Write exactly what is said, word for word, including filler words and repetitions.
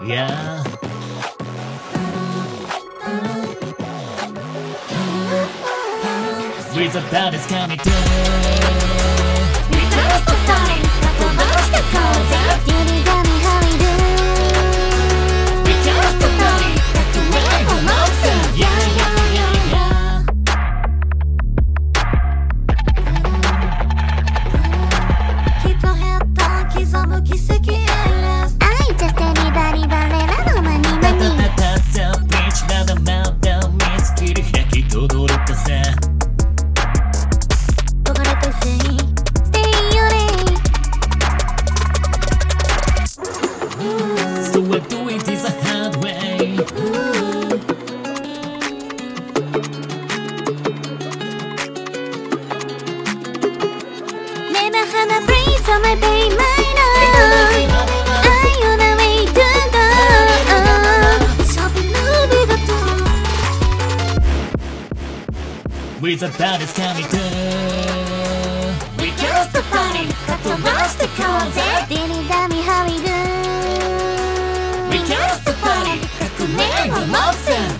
Yeah. With the baddest coming through. We cross the line,飛ばしてこうぜ。君が見張りる。We cross the line, 革命を持つ。Yeah yeah yeah yeah. Keep your head down, 刻む奇跡 endless. I just anybody バレラの間に間に。 たたたたビーチまだまだ見つける焼きとどろかさ。So we're doing this the hard way. Never had a breeze on my pain minor. I on a way to go. So be moving the door. With the baddest coming through. We cross the line, 飛ばしてこうぜ。Diddy dummy how we do. We cross the line, 革命を持つ。